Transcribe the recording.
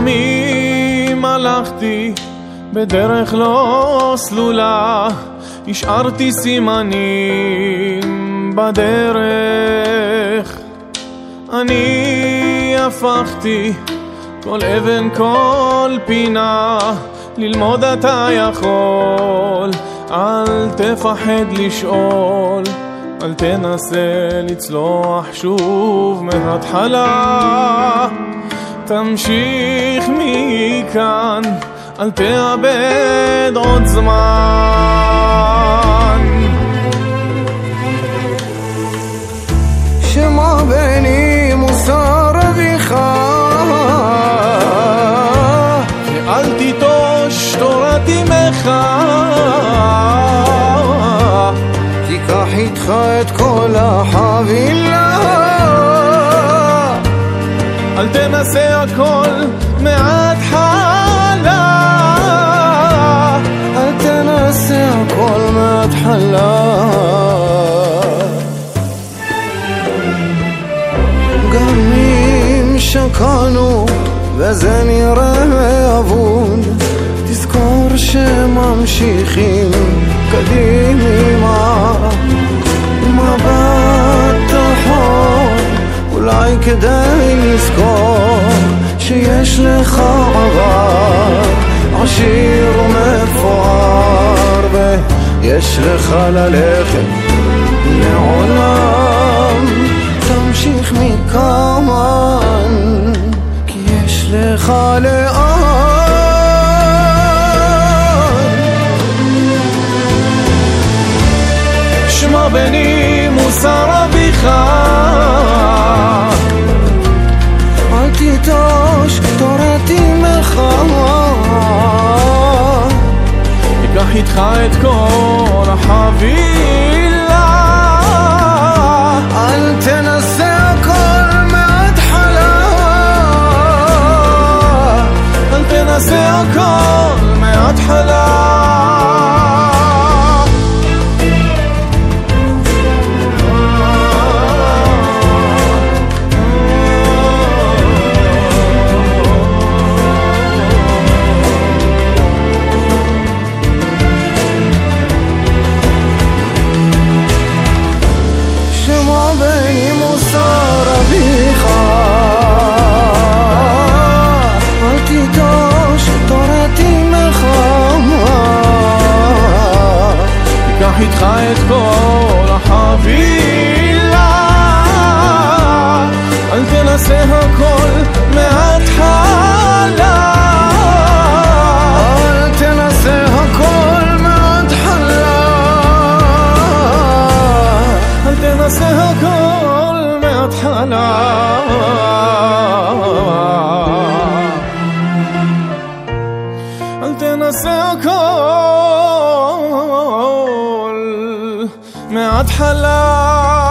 ימים הלכתי בדרך לא סלולה, השארתי סימנים בדרך. אני הפכתי כל אבן כל פינה, ללמוד אתה יכול, אל תפחד לשאול, אל תנסה לצלוח שוב מההתחלה. תמשיך מכאן, אל תאבד עוד זמן. שמע בני מוסר אביך, ואל תיטוש תורת אמך. תיקח איתך את כל החבילה, אל תנסה הכל מההתחלה. אל תנסה הכל מההתחלה. גם אם שקענו וזה נראה אבוד, תזכור שממשיכים קדימה. מבט אחור, אולי כדי לזכור שיש לך עבר עשיר ומפואר, ויש לך ללכת לעולם. תמשיך מכאן, כי יש לך לאן. שמע בני מוסר אביך, אל תיטוש תורת אמך. תיקח איתך את כל החבילה, אל תנסה הכל מההתחלה. אל תנסה הכל מההתחלה. תיקח איתך את כל החבילה, אל תנסה הכל מההתחלה. אל תנסה הכל מההתחלה. אל תנסה הכל מההתחלה. אל תנסה הכל מההתחלה.